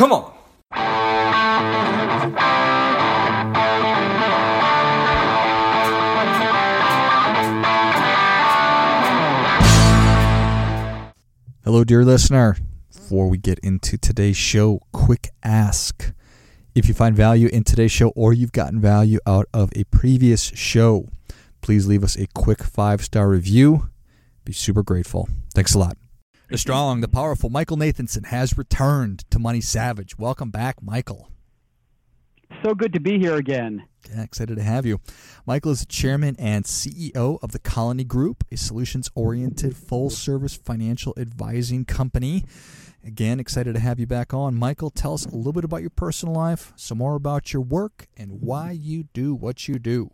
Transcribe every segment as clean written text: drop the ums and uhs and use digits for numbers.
Come on. Hello, dear listener. Before we get into today's show, quick ask. If you find value in today's show or you've gotten value out of a previous show, please leave us a quick 5-star review. Be super grateful. Thanks a lot. The strong, the powerful Michael Nathanson has returned to Money Savage. Welcome back, Michael. So good to be here again. Yeah, excited to have you. Michael is the chairman and CEO of the Colony Group, a solutions-oriented, full-service financial advising company. Again, excited to have you back on. Michael, tell us a little bit about your personal life, some more about your work, and why you do what you do.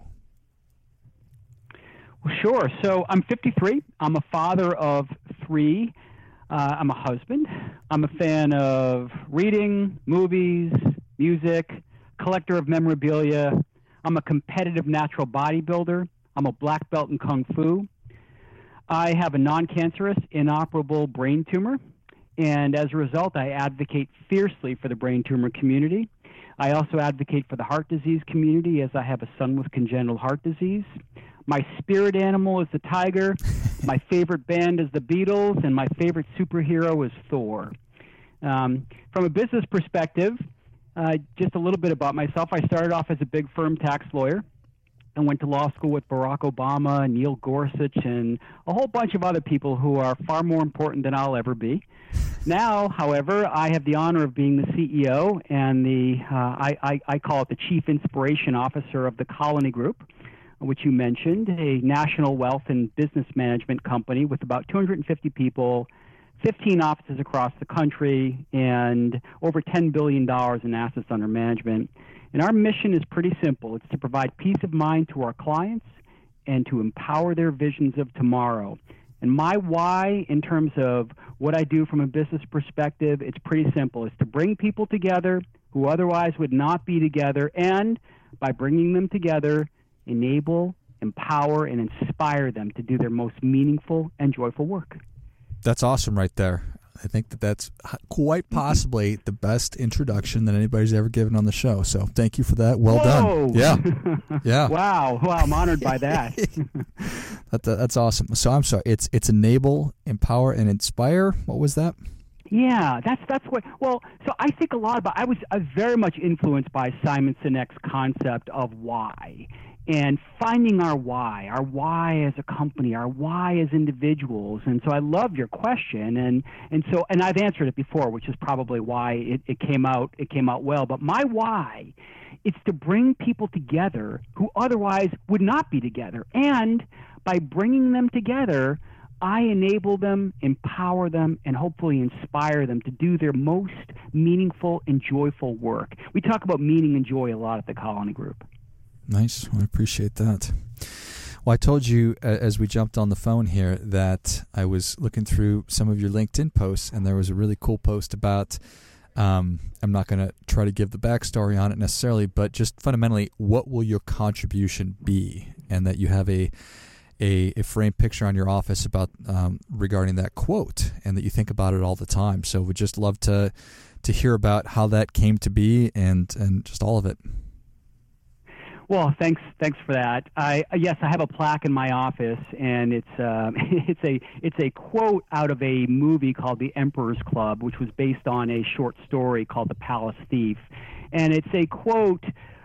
Well, sure. So I'm 53. I'm a father of 3. I'm a husband. I'm a fan of reading, movies, music, collector of memorabilia. I'm a competitive natural bodybuilder. I'm a black belt in Kung Fu. I have a non-cancerous, inoperable brain tumor, and as a result, I advocate fiercely for the brain tumor community. I also advocate for the heart disease community, as I have a son with congenital heart disease. My spirit animal is the tiger. My favorite band is the Beatles, and my favorite superhero is Thor. From a business perspective, just a little bit about myself. I started off as a big firm tax lawyer and went to law school with Barack Obama, Neil Gorsuch, and a whole bunch of other people who are far more important than I'll ever be. Now, however, I have the honor of being the CEO and I call it the Chief Inspiration Officer of the Colony Group, which you mentioned, a national wealth and business management company with about 250 people, 15 offices across the country, and over $10 billion in assets under management. And our mission is pretty simple. It's to provide peace of mind to our clients and to empower their visions of tomorrow. And my why, in terms of what I do from a business perspective, it's pretty simple. It's to bring people together who otherwise would not be together, and by bringing them together, enable, empower, and inspire them to do their most meaningful and joyful work. That's awesome right there. I think that's quite possibly the best introduction that anybody's ever given on the show. So thank you for that. Well done. Yeah. Yeah. Wow, I'm honored by that. That's awesome. So I'm sorry. It's enable, empower, and inspire. What was that? Yeah, that's what. Well, so I think a lot about. I was very much influenced by Simon Sinek's concept of why. And finding our why as a company, our why as individuals. And so I love your question, and I've answered it before, which is probably why it came out well. But my why, it's to bring people together who otherwise would not be together. And by bringing them together, I enable them, empower them, and hopefully inspire them to do their most meaningful and joyful work. We talk about meaning and joy a lot at the Colony Group. Nice. I appreciate that. Well, I told you as we jumped on the phone here that I was looking through some of your LinkedIn posts, and there was a really cool post about, I'm not going to try to give the backstory on it necessarily, but just fundamentally, what will your contribution be? And that you have a framed picture on your office about regarding that quote, and that you think about it all the time. So we'd just love to hear about how that came to be and just all of it. Well, thanks for that. Yes, I have a plaque in my office, and it's a quote out of a movie called The Emperor's Club, which was based on a short story called The Palace Thief, and it's a quote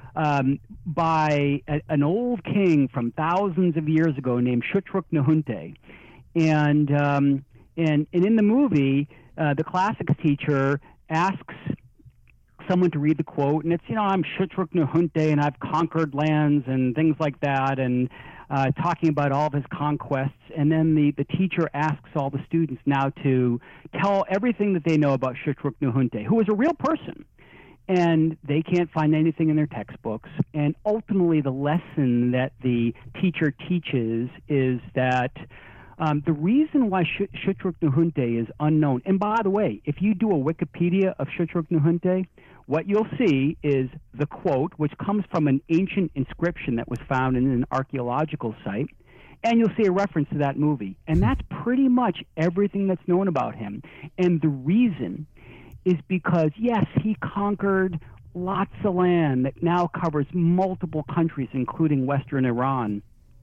by an old king from thousands of years ago named Shutruk-Nahunte, and in the movie, the classics teacher asks someone to read the quote, and it's, I'm Shutruk-Nahunte, and I've conquered lands and things like that, and talking about all of his conquests. And then the teacher asks all the students now to tell everything that they know about Shutruk-Nahunte, who is a real person. And they can't find anything in their textbooks. And ultimately, the lesson that the teacher teaches is that the reason why Shutruk-Nahunte is unknown, and by the way, if you do a Wikipedia of Shutruk-Nahunte, what you'll see is the quote, which comes from an ancient inscription that was found in an archaeological site, and you'll see a reference to that movie. And that's pretty much everything that's known about him. And the reason is because, yes, he conquered lots of land that now covers multiple countries, including Western Iran,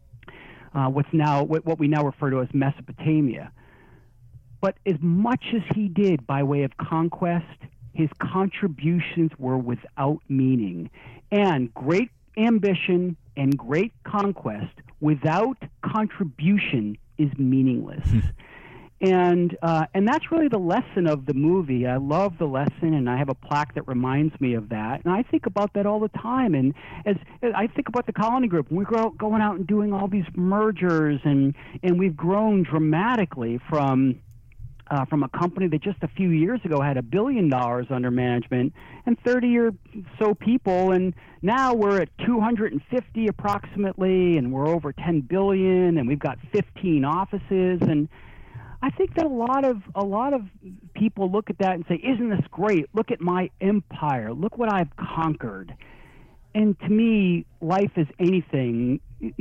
what we now refer to as Mesopotamia. But as much as he did by way of conquest, his contributions were without meaning. And great ambition and great conquest without contribution is meaningless. And that's really the lesson of the movie. I love the lesson, and I have a plaque that reminds me of that. And I think about that all the time. And as I think about the Colony Group, we're going out and doing all these mergers, and we've grown dramatically from a company that just a few years ago had $1 billion under management and 30 or so people, and now we're at 250 approximately, and we're over 10 billion, and we've got 15 offices. And I think that a lot of people look at that and say, "Isn't this great? Look at my empire. Look what I've conquered." And to me, life is anything,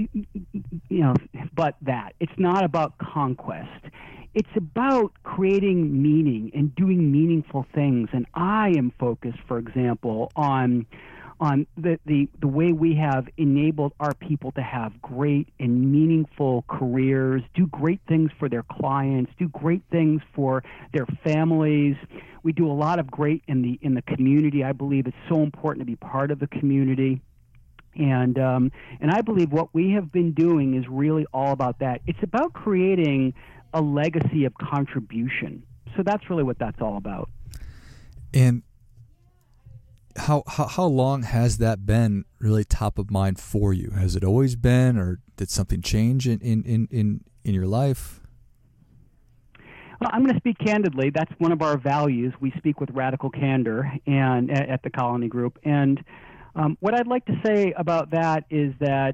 but that. It's not about conquest. It's about creating meaning and doing meaningful things. And I am focused, for example, on the way we have enabled our people to have great and meaningful careers, do great things for their clients, do great things for their families. We do a lot of great in the community. I believe it's so important to be part of the community. And I believe what we have been doing is really all about that. It's about creating a legacy of contribution. So that's really what that's all about. And how long has that been really top of mind for you? Has it always been, or did something change in your life? Well, I'm going to speak candidly. That's one of our values. We speak with radical candor and at the Colony Group. And what I'd like to say about that is that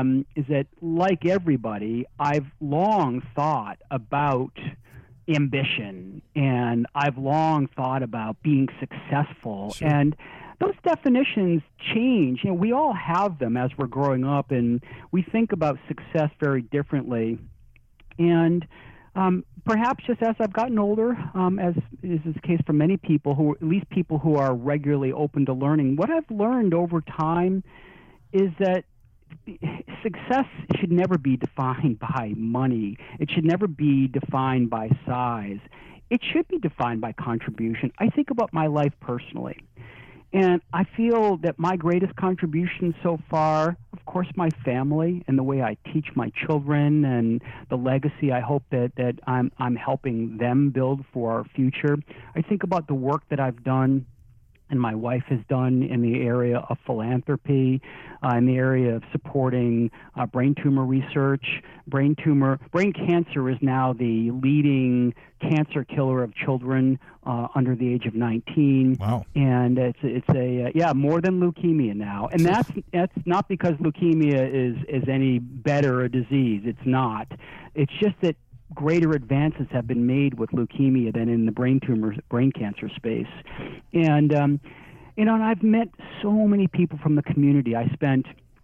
like everybody, I've long thought about ambition, and I've long thought about being successful. Sure. And those definitions change. We all have them as we're growing up, and we think about success very differently. And perhaps just as I've gotten older, as is the case for many people, at least people who are regularly open to learning, what I've learned over time is that success should never be defined by money. It should never be defined by size. It should be defined by contribution. I think about my life personally, and I feel that my greatest contribution so far, of course, my family and the way I teach my children and the legacy I hope that I'm helping them build for our future. I think about the work that I've done and my wife has done in the area of philanthropy, in the area of supporting brain tumor research. Brain cancer is now the leading cancer killer of children under the age of 19. Wow! And it's more than leukemia now. And that's not because leukemia is any better a disease. It's not. It's just that greater advances have been made with leukemia than in the brain cancer space. And, and I've met so many people from the community. I spent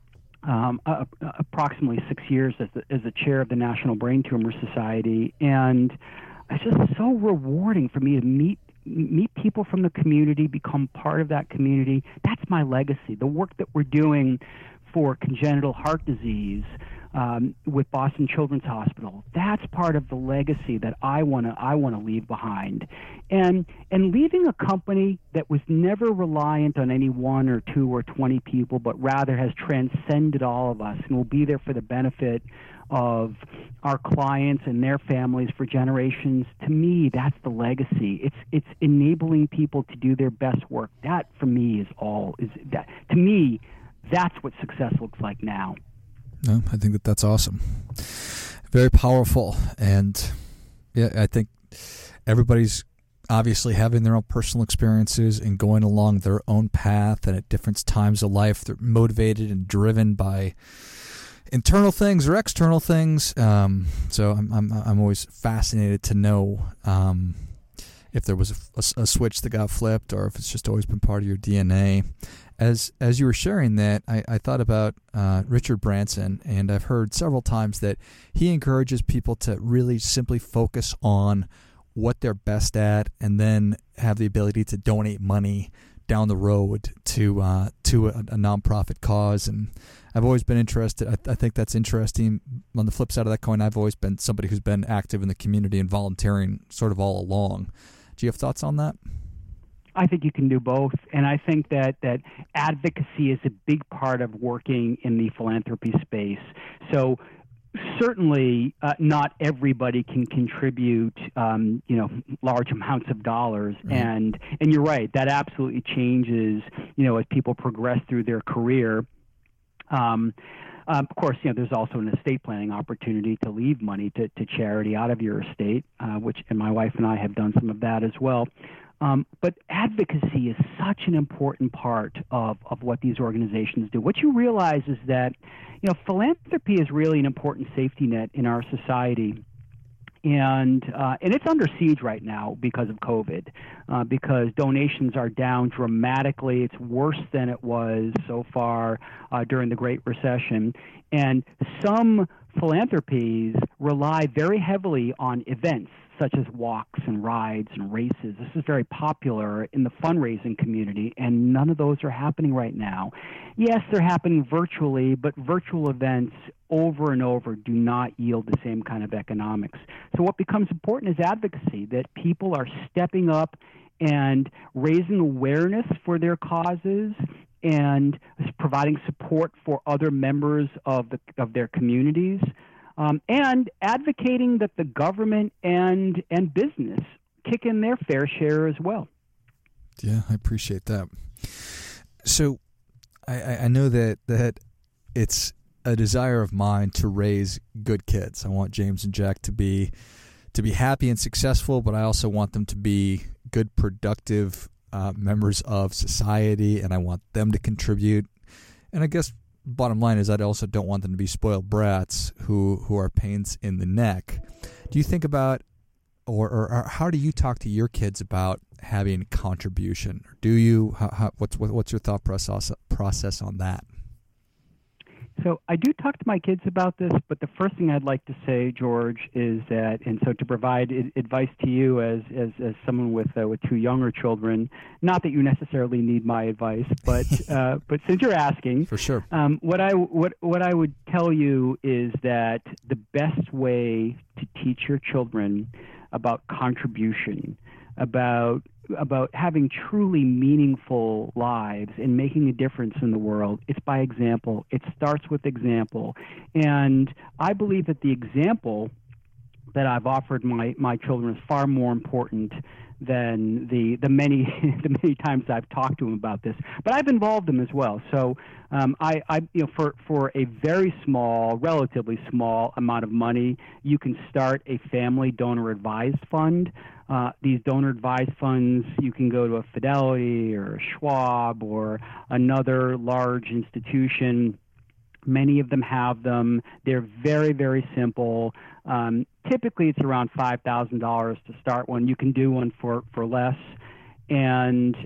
approximately 6 years as the chair of the National Brain Tumor Society, and it's just so rewarding for me to meet people from the community, become part of that community. That's my legacy. The work that we're doing for congenital heart disease, with Boston Children's Hospital, that's part of the legacy that I want to leave behind, and leaving a company that was never reliant on any 1 or 2 or 20 people, but rather has transcended all of us and will be there for the benefit of our clients and their families for generations. To me, that's the legacy. It's enabling people to do their best work. That for me is that. To me, that's what success looks like now. No, I think that's awesome. Very powerful. And yeah, I think everybody's obviously having their own personal experiences and going along their own path, and at different times of life they're motivated and driven by internal things or external things. So I'm always fascinated to know if there was a switch that got flipped, or if it's just always been part of your DNA. As you were sharing that, I thought about Richard Branson, and I've heard several times that he encourages people to really simply focus on what they're best at, and then have the ability to donate money down the road to a nonprofit cause. And I've always been interested. I think that's interesting. On the flip side of that coin, I've always been somebody who's been active in the community and volunteering sort of all along. Do you have thoughts on that? I think you can do both, and I think that advocacy is a big part of working in the philanthropy space. So certainly not everybody can contribute, large amounts of dollars, right. and you're right, that absolutely changes, as people progress through their career. Of course, there's also an estate planning opportunity to leave money to charity out of your estate, and my wife and I have done some of that as well. But advocacy is such an important part of what these organizations do. What you realize is that, philanthropy is really an important safety net in our society. And it's under siege right now because of COVID, because donations are down dramatically. It's worse than it was so far during the Great Recession. And some philanthropies rely very heavily on events such as walks and rides and races. This is very popular in the fundraising community, and none of those are happening right now. Yes, they're happening virtually, but virtual events over and over do not yield the same kind of economics. So what becomes important is advocacy, that people are stepping up and raising awareness for their causes and providing support for other members of their communities. And advocating that the government and business kick in their fair share as well. Yeah, I appreciate that. So I know that it's a desire of mine to raise good kids. I want James and Jack to be happy and successful, but I also want them to be good, productive members of society, and I want them to contribute. And I guess bottom line is I also don't want them to be spoiled brats who are pains in the neck. Do you think about, or how do you talk to your kids about having contribution? Or do you? What's your thought process on that? So I do talk to my kids about this, but the first thing I'd like to say, George, is that, and so to provide advice to you as someone with two younger children, not that you necessarily need my advice, but but since you're asking, for sure, what I would tell you is that the best way to teach your children about contribution, about having truly meaningful lives and making a difference in the world, it's by example. It starts with example. And I believe that the example that I've offered my children is far more important than the many times I've talked to them about this. But I've involved them as well. So for a very small, relatively small amount of money, you can start a family donor advised fund. These donor advised funds, you can go to a Fidelity or a Schwab or another large institution. Many of them have them. They're very, very simple. Typically, it's around $5,000 to start one. You can do one for less, and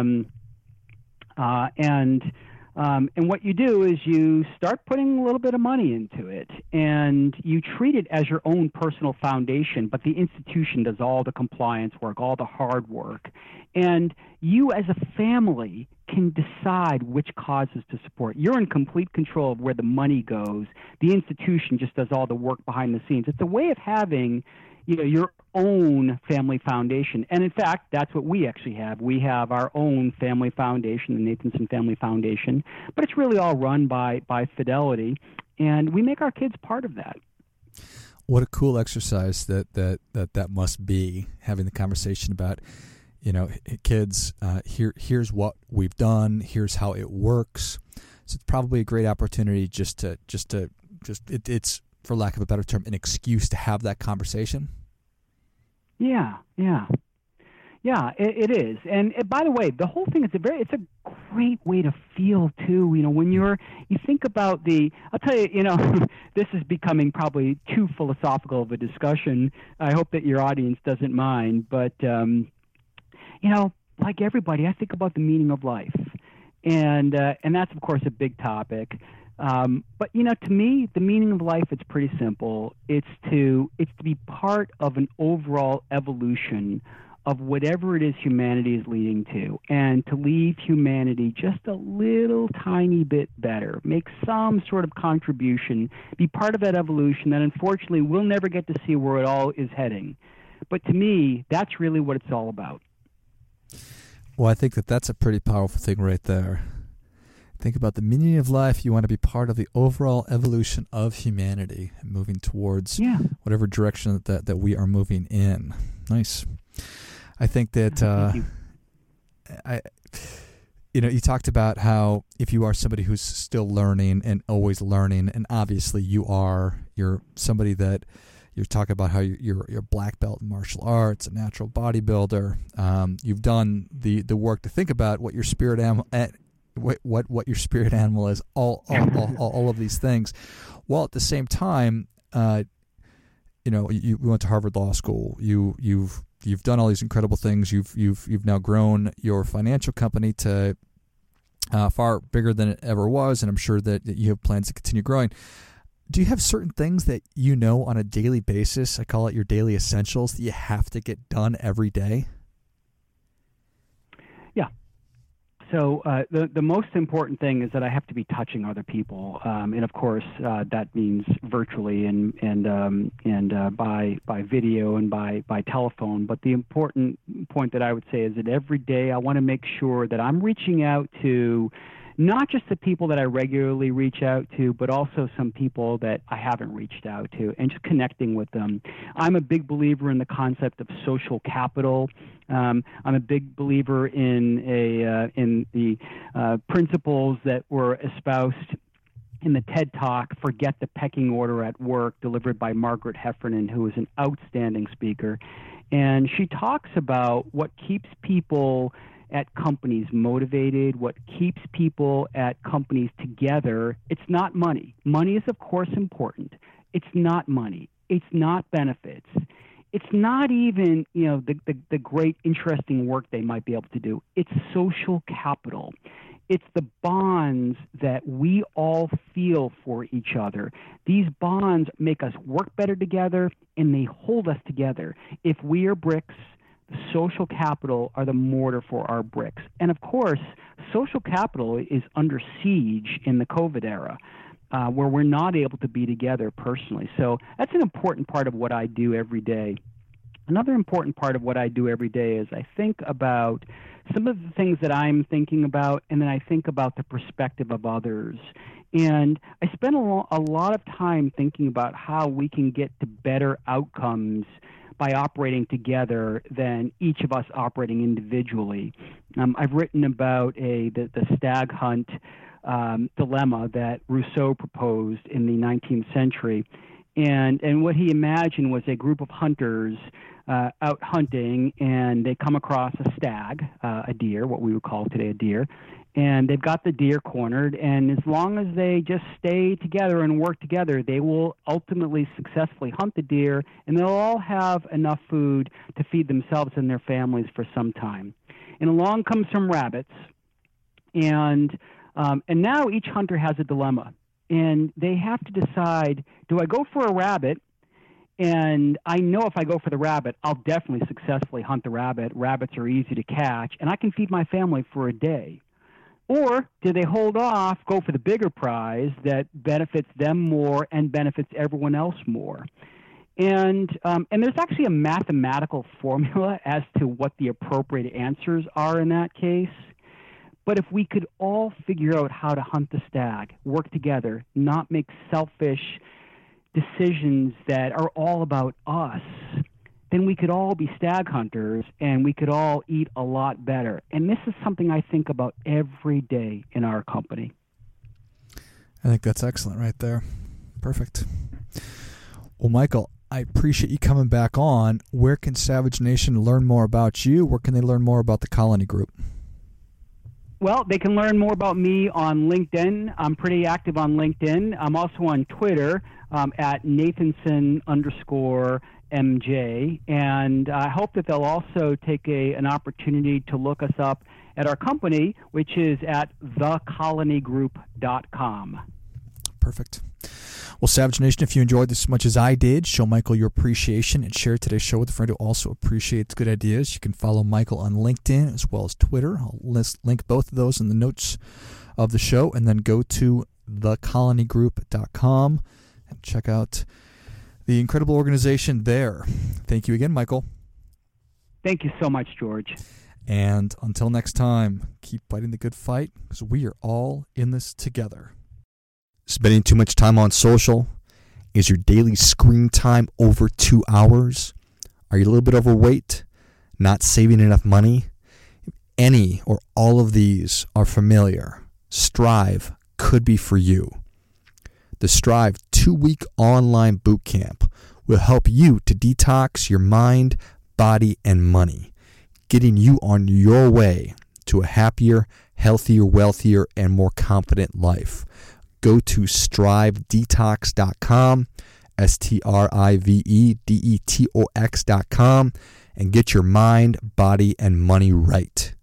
what you do is you start putting a little bit of money into it, and you treat it as your own personal foundation, but the institution does all the compliance work, all the hard work. And you as a family can decide which causes to support. You're in complete control of where the money goes. The institution just does all the work behind the scenes. It's a way of having your own family foundation. And in fact, that's what we actually have. We have our own family foundation, the Nathanson Family Foundation, but it's really all run by Fidelity, and we make our kids part of that. What a cool exercise that must be, having the conversation about, kids, here's what we've done, here's how it works. So it's probably a great opportunity it's, for lack of a better term, an excuse to have that conversation. Yeah, it is. And by the way, the whole thing is it's a great way to feel too. When you think about I'll tell you, this is becoming probably too philosophical of a discussion. I hope that your audience doesn't mind, but like everybody, I think about the meaning of life, and that's of course a big topic. But to me, the meaning of life, it's pretty simple. It's to be part of an overall evolution of whatever it is humanity is leading to, and to leave humanity just a little tiny bit better, make some sort of contribution, be part of that evolution that unfortunately we'll never get to see where it all is heading. But to me, that's really what it's all about. Well, I think that's a pretty powerful thing right there. Think about the meaning of life. You want to be part of the overall evolution of humanity, moving towards whatever direction that we are moving in. Nice. I think that you talked about how if you are somebody who's still learning and always learning, and obviously you're somebody that you're talking about how you're a black belt in martial arts, a natural bodybuilder. You've done the work to think about what your spirit animal, what your spirit animal is, all of these things. While at the same time, you went to Harvard Law School. You've done all these incredible things. You've now grown your financial company to far bigger than it ever was, and I'm sure that you have plans to continue growing. Do you have certain things that you know on a daily basis? I call it your daily essentials that you have to get done every day. Yeah. So the most important thing is that I have to be touching other people, and of course that means virtually and by video and by telephone. But the important point that I would say is that every day I want to make sure that I'm reaching out to not just the people that I regularly reach out to, but also some people that I haven't reached out to, and just connecting with them. I'm a big believer in the concept of social capital. I'm a big believer in the principles that were espoused in the TED Talk, Forget the Pecking Order at Work, delivered by Margaret Heffernan, who is an outstanding speaker. And she talks about what keeps people at companies motivated, what keeps people at companies together. It's not money. Money is, of course, important. It's not money. It's not benefits. It's not even, the great, interesting work they might be able to do. It's social capital. It's the bonds that we all feel for each other. These bonds make us work better together, and they hold us together. If we are bricks, the social capital are the mortar for our bricks. And of course, social capital is under siege in the COVID era, where we're not able to be together personally. So that's an important part of what I do every day. Another important part of what I do every day is I think about some of the things that I'm thinking about, and then I think about the perspective of others. And I spend a lot of time thinking about how we can get to better outcomes by operating together than each of us operating individually. I've written about the stag hunt dilemma that Rousseau proposed in the 19th century. And what he imagined was a group of hunters out hunting, and they come across a stag, a deer, what we would call today a deer, and they've got the deer cornered, and as long as they just stay together and work together, they will ultimately successfully hunt the deer, and they'll all have enough food to feed themselves and their families for some time. And along comes some rabbits, and now each hunter has a dilemma, and they have to decide, do I go for a rabbit? And I know if I go for the rabbit, I'll definitely successfully hunt the rabbit. Rabbits are easy to catch, and I can feed my family for a day. Or do they hold off, go for the bigger prize that benefits them more and benefits everyone else more? And there's actually a mathematical formula as to what the appropriate answers are in that case. But if we could all figure out how to hunt the stag, work together, not make selfish decisions that are all about us, then we could all be stag hunters and we could all eat a lot better. And this is something I think about every day in our company. I think that's excellent right there. Perfect. Well, Michael, I appreciate you coming back on. Where can Savage Nation learn more about you? Where can they learn more about the Colony Group? Well, they can learn more about me on LinkedIn. I'm pretty active on LinkedIn. I'm also on Twitter at Nathanson_MJ. And I hope that they'll also take an opportunity to look us up at our company, which is at thecolonygroup.com. Perfect. Well, Savage Nation, if you enjoyed this as much as I did, show Michael your appreciation and share today's show with a friend who also appreciates good ideas. You can follow Michael on LinkedIn as well as Twitter. I'll link both of those in the notes of the show, and then go to thecolonygroup.com and check out the incredible organization there. Thank you again, Michael. Thank you so much, George. And until next time, keep fighting the good fight, because we are all in this together. Spending too much time on social? Is your daily screen time over 2 hours? Are you a little bit overweight? Not saving enough money? If any or all of these are familiar, Strive could be for you. The Strive 2-week online bootcamp will help you to detox your mind, body, and money, getting you on your way to a happier, healthier, wealthier, and more confident life. Go to strivedetox.com, strivedetox.com, and get your mind, body, and money right.